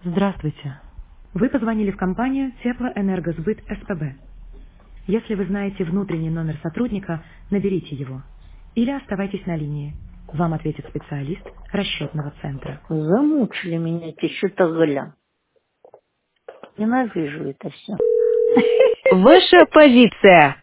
Здравствуйте. Вы позвонили в компанию Теплоэнергосбыт СПБ. Если вы знаете внутренний номер сотрудника, наберите его. Или оставайтесь на линии. Вам ответит специалист расчетного центра. Замучили меня эти щитоголя. Ненавижу это все. Ваша позиция.